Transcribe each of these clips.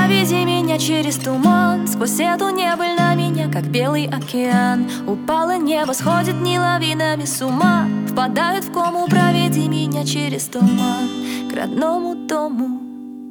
Проведи меня через туман, сквозь эту небыль на меня, как белый океан. Упало небо, сходит не лавинами с ума, впадают в кому. Проведи меня через туман к родному дому.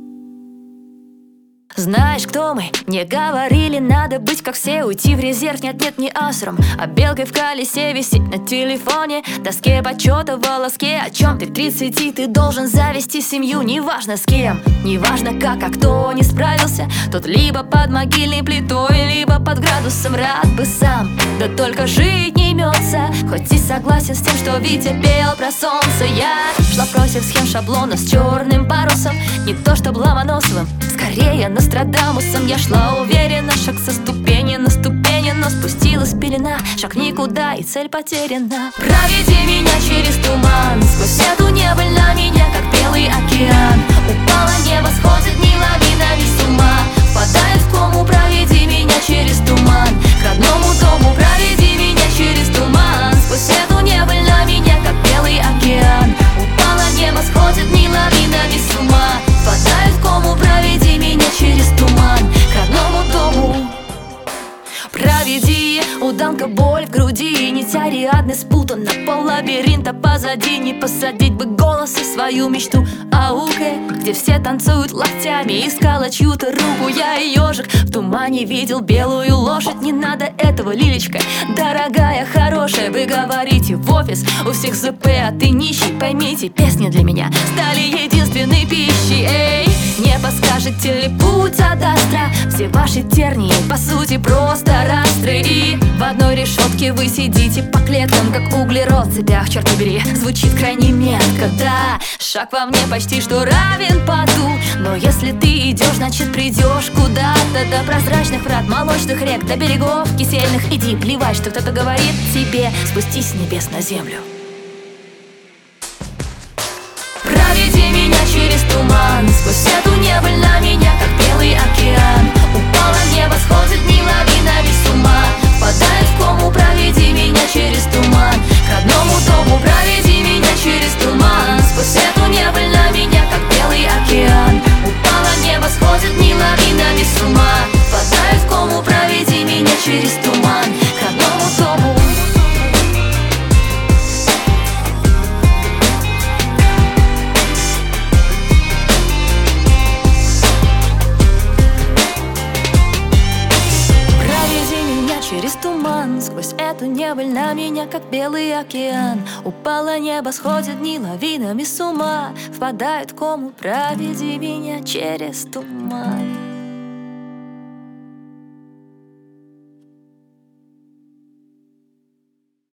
Знаешь, кто мы? Не говорили, надо быть как все, уйти в резерв, нет, не астром, а белкой в колесе, висеть на телефоне, доске почета в волоске. О чем ты в 30, ты должен завести семью, неважно с кем, неважно как, а кто не справился, тот либо под могильной плитой, либо под градусом, рад бы сам, да только жить не имется. Хоть и согласен с тем, что Витя пел про солнце, я шла против схем шаблонов с черным парусом, не то чтобы Ломоносовым, скорее Нострадамусом. Я шла уверенно, шаг со ступени на ступени, но спустилась пелена, шаг никуда и цель потеряна. Проведи меня через туман, сквозь эту небыль на меня, как белый океан. Упало небо, сходит не лавинами с ума, впадает в кому. Проведи меня через туман к родному дому. Проведи меня через туман, сквозь эту небыль на меня, как белый океан. Упало небо, сходит не лавинами с ума, впадает в кому. Проведи меня через туман к родному дому. Проведи, уданка, боль в груди, нить Ариадны спутана, пол лабиринта позади. Не посадить бы голос и свою мечту ауке, где все танцуют локтями, искала чью-то руку. Я и ежик в тумане видел белую лошадь. Не надо этого, Лилечка, дорогая, хорошая. Вы говорите в офис, у всех ЗП, а ты нищий. Поймите, песни для меня стали единственной пищей. Эй, не подскажете ли путь от Астра? Все ваши тернии, по сути, просто растры. И в одной решетке вы сидите по клеткам, как углерод в цепях, черт побери. Звучит крайне метко, да. Шаг во мне почти что равен поду, но если ты идешь, значит придешь куда-то. До прозрачных врат, молочных рек, до берегов кисельных. Иди, плевать, что кто-то говорит тебе, спустись с небес на землю. Проведи меня через туман, сквозь эту небыль на меня, как белый океан. Упало небо, сходит не лавинами с ума, впадает в кому. Проведи меня через туман к родному дому. Проведи меня через туман, сквозь эту небыль на меня, как белый океан. Упало небо, сходит не лавинами с ума, впадает в кому. Проведи меня через туман к родному дому. Через туман, сквозь эту небыль на меня, как белый океан. Упало небо, сходит дни лавинами с ума, впадает в кому. Проведи меня через туман.